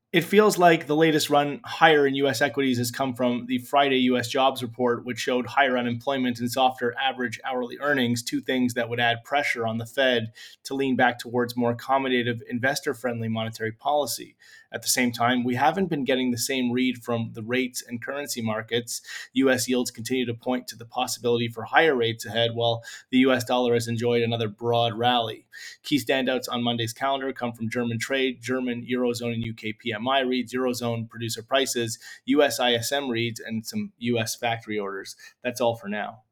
It feels like the latest run higher in U.S. equities has come from the Friday U.S. jobs report, which showed higher unemployment and softer average hourly earnings, two things that would add pressure on the Fed to lean back towards more accommodative, investor friendly monetary policy. At the same time, we haven't been getting the same read from the rates and currency markets. U.S. yields continue to point to the possibility for higher rates ahead, while the U.S. dollar has enjoyed another broad rally. Key standouts on Monday's calendar come from German trade, German, Eurozone, and UK PMI reads, Eurozone producer prices, US ISM reads, and some US factory orders. That's all for now.